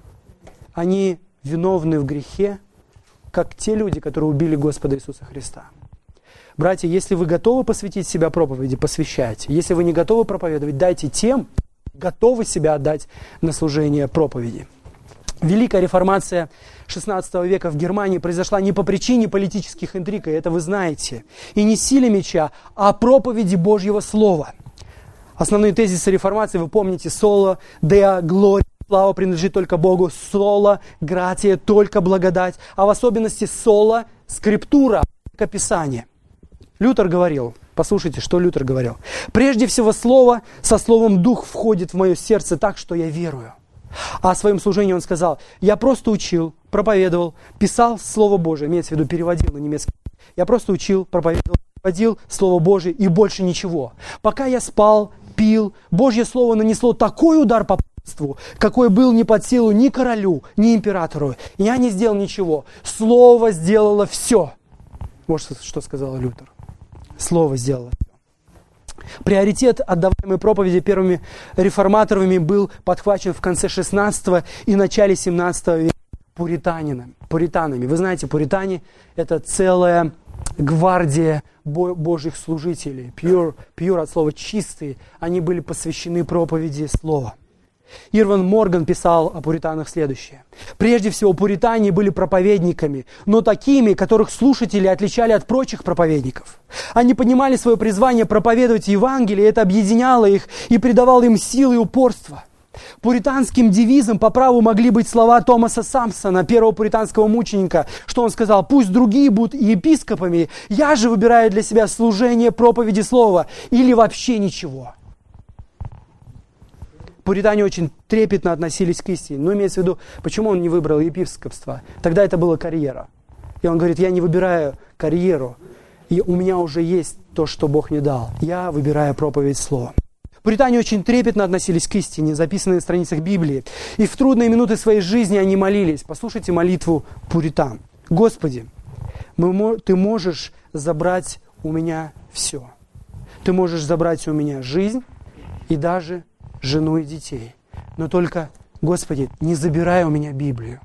они виновны в грехе, как те люди, которые убили Господа Иисуса Христа. Братья, если вы готовы посвятить себя проповеди, посвящайте. Если вы не готовы проповедовать, дайте тем, готовы себя отдать на служение проповеди. Великая реформация XVI века в Германии произошла не по причине политических интриг, и это вы знаете, и не силе меча, а проповеди Божьего Слова. Основные тезисы реформации вы помните: соло, деа, глория, слава принадлежит только Богу, соло, гратия, только благодать, а в особенности соло, скриптура, только Писание. Лютер говорил, послушайте, что Лютер говорил: «Прежде всего слово, со словом дух входит в мое сердце так, что я верую». А о своем служении он сказал: «Я просто учил, проповедовал, писал Слово Божие», имеется в виду, переводил на немецкий. «Я просто учил, проповедовал, переводил Слово Божие и больше ничего. Пока я спал, пил, Божье Слово нанесло такой удар по папству, какой был не под силу ни королю, ни императору. Я не сделал ничего. Слово сделало все». Вот что сказал Лютер. Слово сделало все. Приоритет, отдаваемый проповеди первыми реформаторами, был подхвачен в конце XVI и начале XVII века пуританами. Вы знаете, пуритане – это целая гвардия Божьих служителей. Pure от слова чистые. Они были посвящены проповеди Слова. Ирвин Морган писал о пуританах следующее: «Прежде всего, пуритане были проповедниками, но такими, которых слушатели отличали от прочих проповедников. Они понимали свое призвание проповедовать Евангелие, это объединяло их и придавало им силы и упорство». Пуританским девизом по праву могли быть слова Томаса Сампсона, первого пуританского мученика, что он сказал: «Пусть другие будут епископами, я же выбираю для себя служение проповеди Слова или вообще ничего». Пуритане очень трепетно относились к истине. Но имеется в виду, почему он не выбрал епископство? Тогда это была карьера. И он говорит: я не выбираю карьеру, и у меня уже есть то, что Бог мне дал. Я выбираю проповедь Слова. Пуритане очень трепетно относились к истине, записанной на страницах Библии. И в трудные минуты своей жизни они молились. Послушайте молитву пуритан. «Господи, Ты можешь забрать у меня все. Ты можешь забрать у меня жизнь и даже жену и детей. Но только, Господи, не забирай у меня Библию».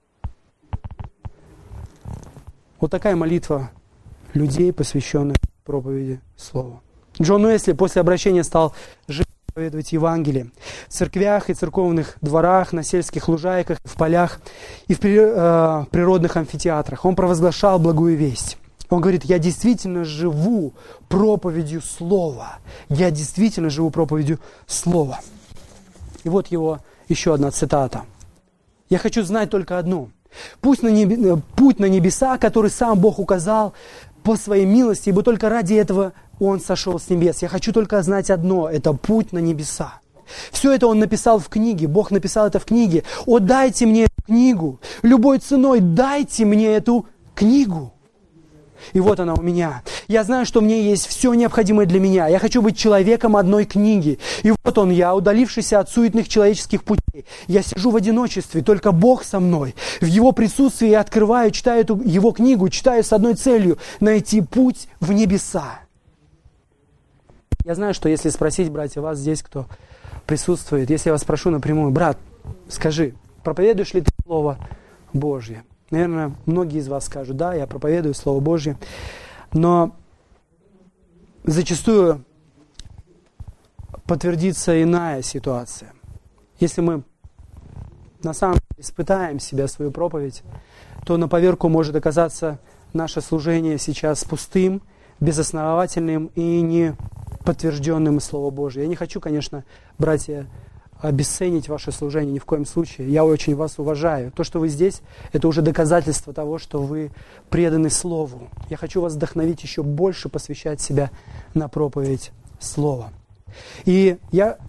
Вот такая молитва людей, посвященных проповеди Слова. Джон Уэсли после обращения стал жить, проповедовать Евангелие в церквях и церковных дворах, на сельских лужайках, в полях и в природных амфитеатрах. Он провозглашал благую весть. Он говорит: я действительно живу проповедью Слова. Я действительно живу проповедью Слова. И вот его еще одна цитата. «Я хочу знать только одно. Путь на небеса, который сам Бог указал по своей милости, ибо только ради этого Он сошел с небес. Я хочу только знать одно – это путь на небеса. Все это Он написал в книге, Бог написал это в книге. О, дайте мне эту книгу, любой ценой дайте мне эту книгу. И вот она у меня. Я знаю, что в ней есть все необходимое для меня. Я хочу быть человеком одной книги. И вот он я, удалившийся от суетных человеческих путей. Я сижу в одиночестве, только Бог со мной. В Его присутствии я открываю, читаю эту Его книгу, читаю с одной целью – найти путь в небеса. Я знаю, что если спросить, братья, вас здесь, кто присутствует, если я вас спрошу напрямую: брат, скажи, проповедуешь ли ты Слово Божье? Наверное, многие из вас скажут: да, я проповедую Слово Божье. Но зачастую подтвердится иная ситуация. Если мы на самом деле испытаем себя, свою проповедь, то на поверку может оказаться наше служение сейчас пустым, безосновательным и не подтвержденным Словом Божьим. Я не хочу, конечно, братья, обесценить ваше служение ни в коем случае. Я очень вас уважаю. То, что вы здесь, это уже доказательство того, что вы преданы Слову. Я хочу вас вдохновить еще больше посвящать себя на проповедь Слова. И я,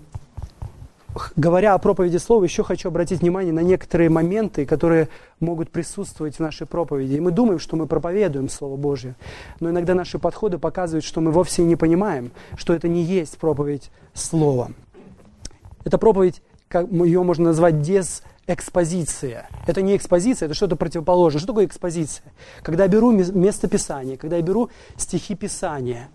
говоря о проповеди Слова, еще хочу обратить внимание на некоторые моменты, которые могут присутствовать в нашей проповеди. И мы думаем, что мы проповедуем Слово Божье, но иногда наши подходы показывают, что мы вовсе не понимаем, что это не есть проповедь Слова. Эта проповедь, как ее можно назвать, дезэкспозиция. Это не экспозиция, это что-то противоположное. Что такое экспозиция? Когда я беру место Писания, когда я беру стихи Писания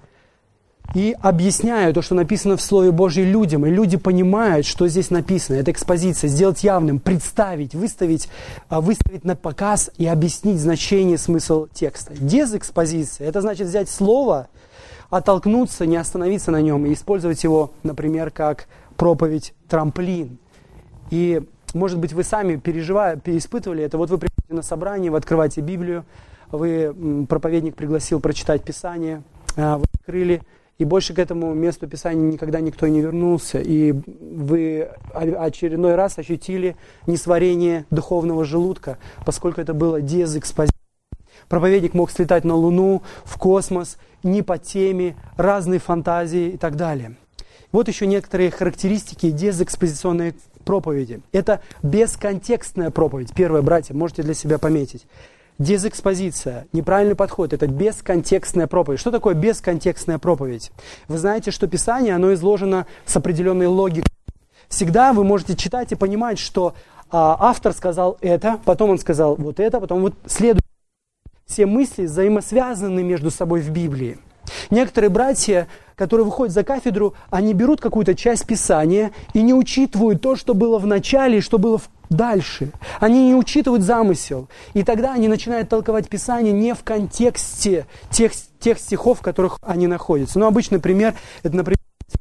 и объясняю то, что написано в Слове Божьем людям, и люди понимают, что здесь написано. Это экспозиция, сделать явным, представить, выставить на показ и объяснить значение, смысл текста. Дезэкспозиция – это значит взять слово, оттолкнуться, не остановиться на нем и использовать его, например, как проповедь трамплин. И, может быть, вы сами испытывали это. Вот вы приходите на собрание, вы открываете Библию, проповедник пригласил прочитать Писание, вы открыли, и больше к этому месту Писания никогда никто не вернулся. И вы очередной раз ощутили несварение духовного желудка, поскольку это было дезэкспозиция. Проповедник мог слетать на Луну, в космос, не по теме, разные фантазии и так далее. Вот еще некоторые характеристики дезэкспозиционной проповеди. Это бесконтекстная проповедь. Первое, братья, можете для себя пометить. Дезэкспозиция, неправильный подход, это бесконтекстная проповедь. Что такое бесконтекстная проповедь? Вы знаете, что Писание, оно изложено с определенной логикой. Всегда вы можете читать и понимать, что автор сказал это, потом он сказал вот это, потом вот следует. Все мысли взаимосвязаны между собой в Библии. Некоторые братья, которые выходят за кафедру, они берут какую-то часть Писания и не учитывают то, что было в начале и что было дальше. Они не учитывают замысел. И тогда они начинают толковать Писание не в контексте тех стихов, в которых они находятся. Ну, обычный пример, это, например,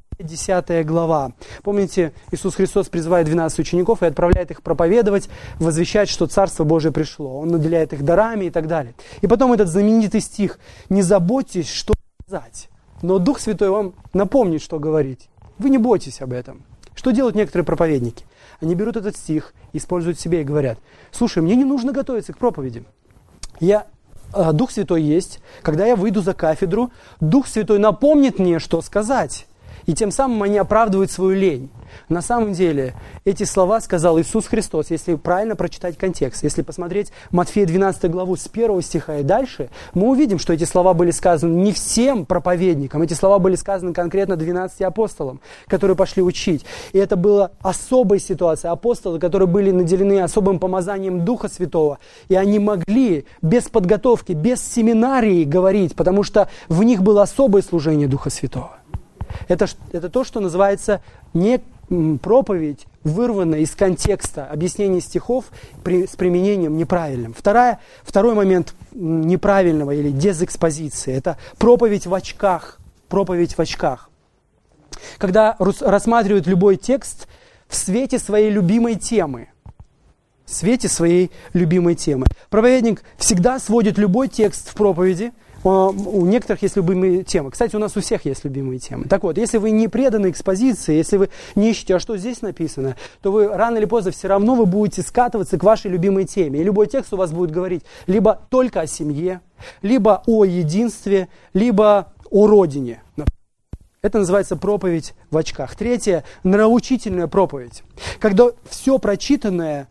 10 глава. Помните, Иисус Христос призывает 12 учеников и отправляет их проповедовать, возвещать, что Царство Божие пришло. Он наделяет их дарами и так далее. И потом этот знаменитый стих: «Не заботьтесь, что сказать, но Дух Святой вам напомнит, что говорить». Вы не бойтесь об этом. Что делают некоторые проповедники? Они берут этот стих, используют себе и говорят: слушай, мне не нужно готовиться к проповеди. Дух Святой есть. Когда я выйду за кафедру, Дух Святой напомнит мне, что сказать. И тем самым они оправдывают свою лень. На самом деле, эти слова сказал Иисус Христос, если правильно прочитать контекст. Если посмотреть Матфея 12 главу с 1 стиха и дальше, мы увидим, что эти слова были сказаны не всем проповедникам. Эти слова были сказаны конкретно 12 апостолам, которые пошли учить. И это была особая ситуация. Апостолы, которые были наделены особым помазанием Духа Святого, и они могли без подготовки, без семинарии говорить, потому что в них было особое служение Духа Святого. Это то, что называется не проповедь, вырванная из контекста объяснения стихов с применением неправильным. Второй момент неправильного или дезэкспозиции – это проповедь в очках. Проповедь в очках. Когда рассматривают любой текст в свете своей любимой темы. В свете своей любимой темы. Проповедник всегда сводит любой текст в проповеди. У некоторых есть любимые темы. Кстати, у нас у всех есть любимые темы. Так вот, если вы не преданы экспозиции, если вы не ищете, а что здесь написано, то вы рано или поздно все равно вы будете скатываться к вашей любимой теме. И любой текст у вас будет говорить либо только о семье, либо о единстве, либо о родине. Это называется проповедь в очках. Третье – нравоучительная проповедь. Когда все прочитанное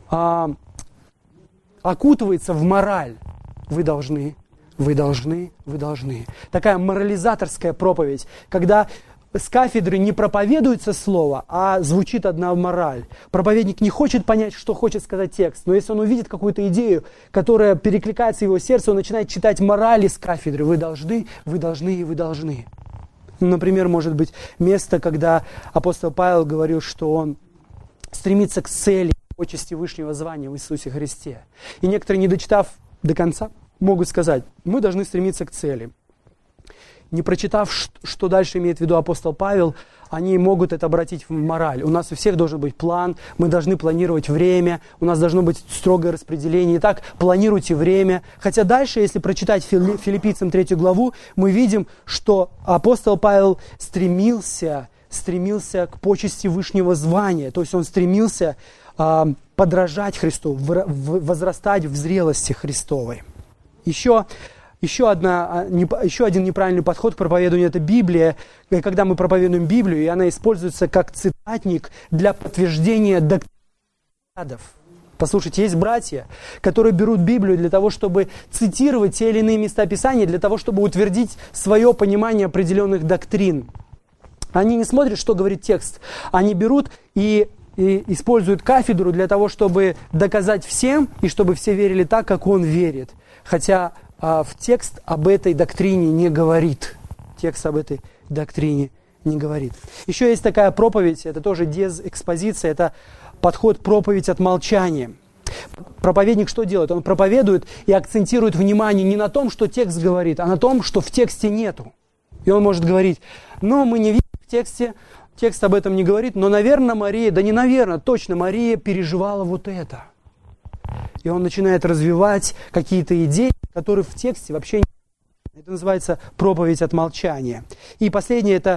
окутывается в мораль. Вы должны, вы должны, вы должны. Такая морализаторская проповедь, когда с кафедры не проповедуется слово, а звучит одна мораль. Проповедник не хочет понять, что хочет сказать текст, но если он увидит какую-то идею, которая перекликается в его сердце, он начинает читать морали с кафедры. Вы должны, вы должны и вы должны. Например, может быть место, когда апостол Павел говорил, что он стремится к цели, почести вышнего звания в Иисусе Христе. И некоторые, не дочитав до конца, могут сказать, мы должны стремиться к цели. Не прочитав, что дальше имеет в виду апостол Павел, они могут это обратить в мораль. У нас у всех должен быть план, мы должны планировать время, у нас должно быть строгое распределение. Итак, планируйте время. Хотя дальше, если прочитать Филиппийцам 3 главу, мы видим, что апостол Павел стремился к почести вышнего звания. То есть он стремился подражать Христу, возрастать в зрелости Христовой. Еще один неправильный подход к проповедованию – это Библия. И когда мы проповедуем Библию, и она используется как цитатник для подтверждения доктрин. Послушайте, есть братья, которые берут Библию для того, чтобы цитировать те или иные места Писания, для того, чтобы утвердить свое понимание определенных доктрин. Они не смотрят, что говорит текст. Они берут и используют кафедру для того, чтобы доказать всем, и чтобы все верили так, как он верит. Хотя в текст об этой доктрине не говорит. Текст об этой доктрине не говорит. Еще есть такая проповедь, это тоже дезэкспозиция, это подход проповедь от молчания. Проповедник что делает? Он проповедует и акцентирует внимание не на том, что текст говорит, а на том, что в тексте нету. И он может говорить, но мы не видим в тексте, текст об этом не говорит, но, наверное, Мария, да не наверное, точно Мария переживала вот это. И он начинает развивать какие-то идеи, которые в тексте вообще не... Это называется проповедь от молчания. И последнее, это,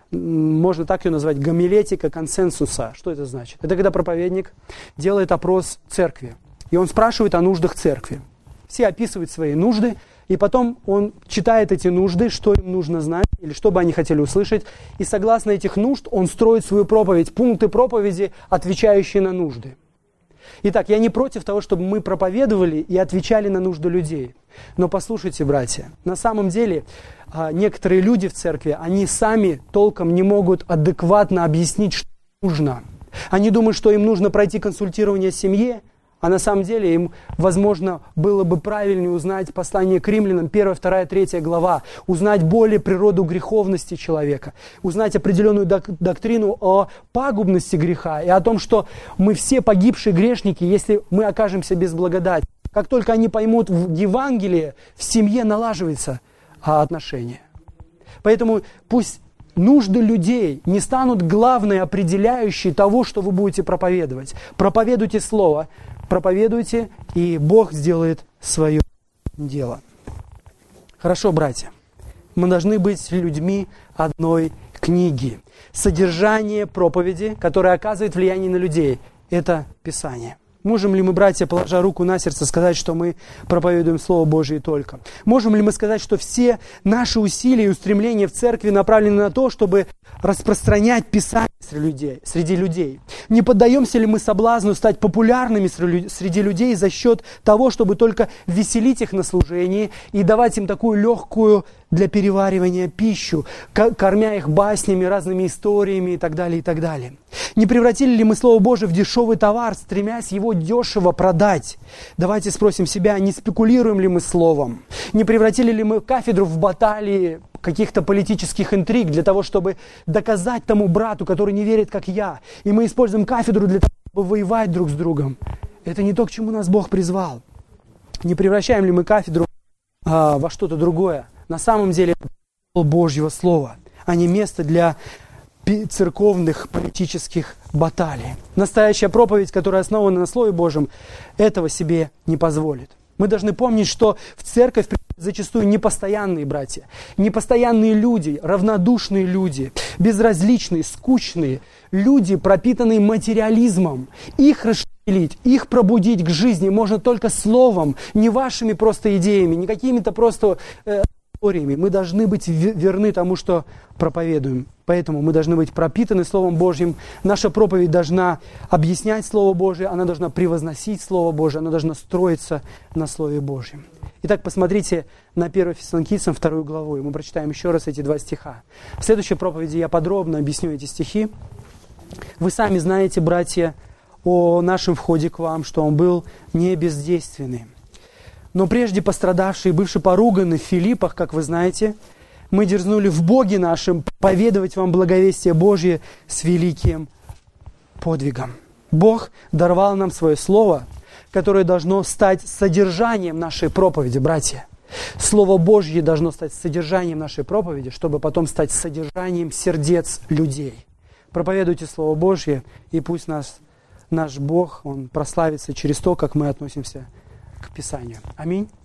можно так ее назвать, гомилетика консенсуса. Что это значит? Это когда проповедник делает опрос церкви. И он спрашивает о нуждах церкви. Все описывают свои нужды, и потом он читает эти нужды, что им нужно знать, или что бы они хотели услышать. И согласно этих нужд он строит свою проповедь, пункты проповеди, отвечающие на нужды. Итак, я не против того, чтобы мы проповедовали и отвечали на нужды людей. Но послушайте, братья, на самом деле некоторые люди в церкви, они сами толком не могут адекватно объяснить, что нужно. Они думают, что им нужно пройти консультирование в семье, а на самом деле им, возможно, было бы правильнее узнать послание к римлянам, 1, 2, 3 глава, узнать более природу греховности человека, узнать определенную доктрину о пагубности греха и о том, что мы все погибшие грешники, если мы окажемся без благодати. Как только они поймут в Евангелии, в семье налаживается отношение. Поэтому пусть нужды людей не станут главной определяющей того, что вы будете проповедовать. Проповедуйте Слово, проповедуйте, и Бог сделает свое дело. Хорошо, братья, мы должны быть людьми одной книги. Содержание проповеди, которое оказывает влияние на людей, это Писание. Можем ли мы, братья, положа руку на сердце, сказать, что мы проповедуем Слово Божие только? Можем ли мы сказать, что все наши усилия и устремления в церкви направлены на то, чтобы распространять Писание среди людей? Не поддаемся ли мы соблазну стать популярными среди людей за счет того, чтобы только веселить их на служении и давать им такую легкую для переваривания пищу, кормя их баснями, разными историями и так далее, и так далее? Не превратили ли мы Слово Божие в дешевый товар, стремясь его дешево продать? Давайте спросим себя, не спекулируем ли мы Словом? Не превратили ли мы кафедру в баталии каких-то политических интриг для того, чтобы доказать тому брату, который не верит, как я? И мы используем кафедру для того, чтобы воевать друг с другом. Это не то, к чему нас Бог призвал. Не превращаем ли мы кафедру во что-то другое? На самом деле, это Божьего Слова, а не место для церковных политических баталий. Настоящая проповедь, которая основана на Слове Божьем, этого себе не позволит. Мы должны помнить, что в церковь приходят зачастую непостоянные братья, непостоянные люди, равнодушные люди, безразличные, скучные, люди, пропитанные материализмом. Их расшевелить, их пробудить к жизни можно только словом, не вашими просто идеями, не какими-то просто историями. Мы должны быть верны тому, что проповедуем. Поэтому мы должны быть пропитаны Словом Божьим. Наша проповедь должна объяснять Слово Божие, она должна превозносить Слово Божие, она должна строиться на Слове Божьем. Итак, посмотрите на 1 Фессалоникийцам 2 главу, и мы прочитаем еще раз эти 2 стиха. В следующей проповеди я подробно объясню эти стихи. Вы сами знаете, братья, о нашем входе к вам, что он был не бездейственный. Но прежде пострадавший и бывший поруганный в Филиппах, как вы знаете, мы дерзнули в Боге нашем поведовать вам благовестие Божье с великим подвигом. Бог даровал нам свое слово, которое должно стать содержанием нашей проповеди, братья. Слово Божье должно стать содержанием нашей проповеди, чтобы потом стать содержанием сердец людей. Проповедуйте Слово Божье, и пусть наш Бог, Он прославится через то, как мы относимся к Писанию. Аминь.